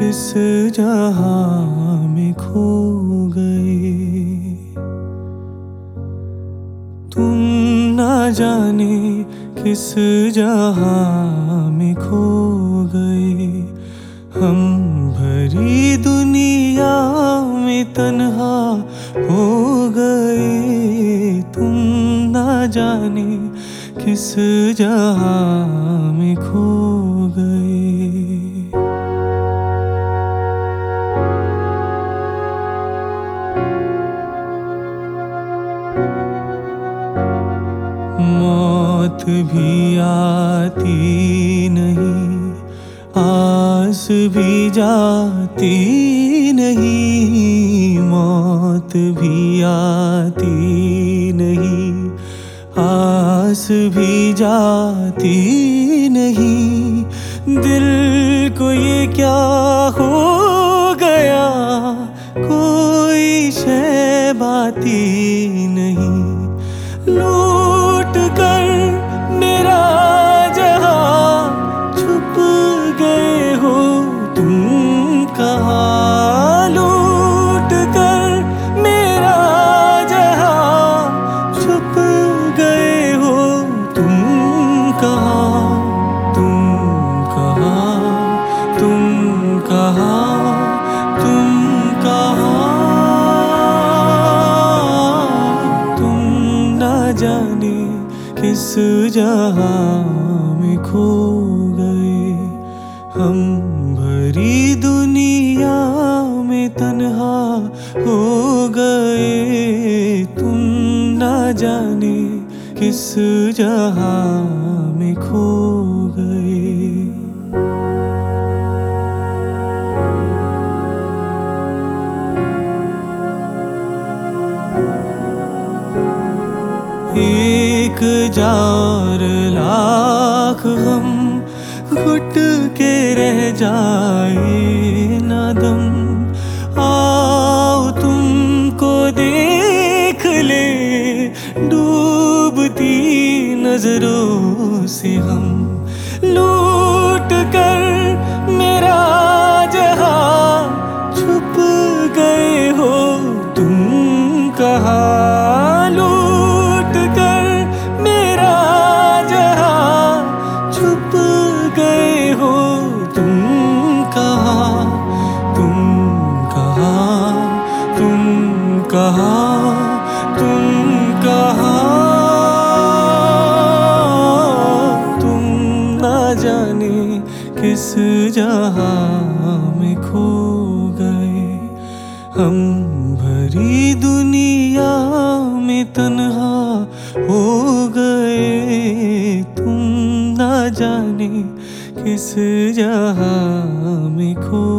किस जहां में खो गए। तुम ना जाने किस जहां में खो गए। हम भरी दुनिया में तन्हा हो गए। तुम ना जाने किस जहां में खो गए। मौत भी आती नहीं, आस भी जाती नहीं। मौत भी आती नहीं, आस भी जाती नहीं। दिल को ये क्या हो गया, कोई शय बाती नहीं। लूट कर मेरा जहां छुप गए हो तुम कहाँ। लूट कर मेरा जहां छुप गए हो तुम कहाँ। तुम कहाँ, तुम कहाँ, तुम कहाँ। जाने किस जहां में खो गए। हम भरी दुनिया में तन्हा हो गए। तुम ना जाने किस जहां में खो गए। एक जार लाख गम घुट के रह जाए ना दम। आओ तुमको देख ले डूबती नजरों से हम। लूट कर मेरा जहां छुप गए हो तुम कहाँ। लूट कर मेरा जहां छुप गए हो तुम कहाँ। तुम कहाँ, तुम कहाँ, तुम कहाँ। तुम ना जाने किस जहां में खो गए। हम भरी दुनिया में तन्हा हो गए। तुम ना जाने किस जहां में खो